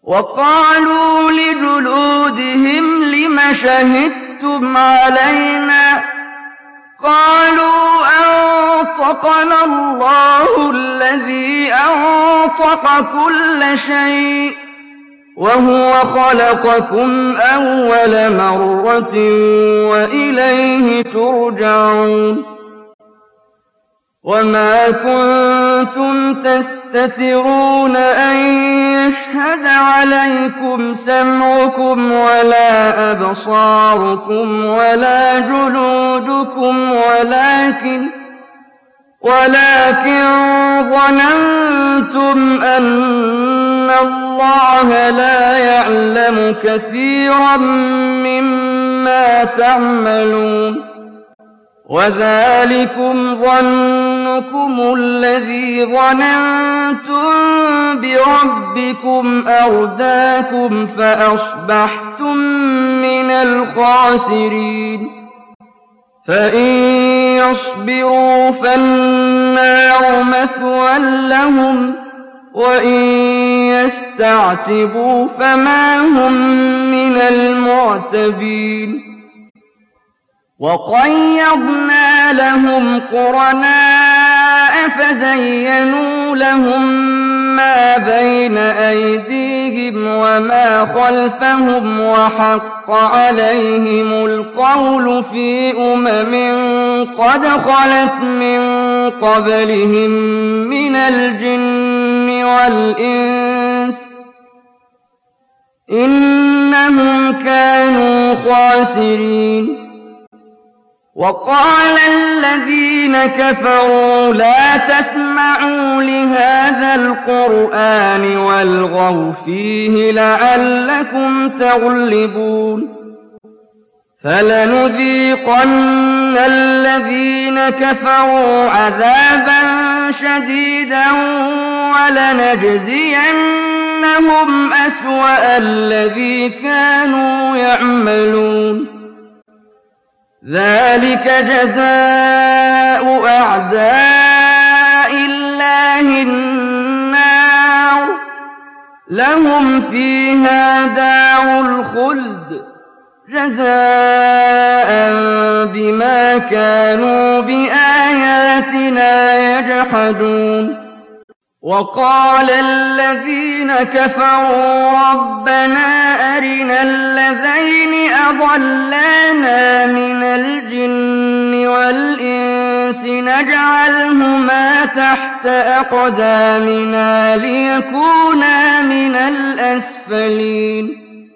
وقالوا لجلودهم لم شهدتم علينا قالوا أنطقنا الله الذي أنطق كل شيء وهو خلقكم أول مرة وإليه ترجعون وما كنتم تستترون أن يشهد عليكم سمعكم ولا أبصاركم ولا جلودكم ولكن ظننتم أن الله لا يعلم كثيرا مما تعملون وذلكم ظنكم الذي ظننتم بربكم أرداكم فأصبحتم من الخاسرين فإن يصبروا فالنار مثوى لهم وإن يستعتبوا فما هم من المعتبين وقيضنا لهم قرناء فزينوا لهم ما بين أيديهم وما خلفهم وحق عليهم القول في قد خلت من قبلهم من الجن والإنس إنهم كانوا خاسرين وقال الذين كفروا لا تسمعوا لهذا القرآن والغوا فيه لعلكم تغلبون فلنذيقن الذين كفروا عذابا شديدا ولنجزينهم أسوأ الذي كانوا يعملون ذلك جزاء أعداء الله النار لهم فيها دار الخلد جزاء بما كانوا بآياتنا يجحدون وقال الذين كفروا ربنا أرنا الذين أضلانا من الجن والإنس نجعلهما تحت أقدامنا ليكونا من الأسفلين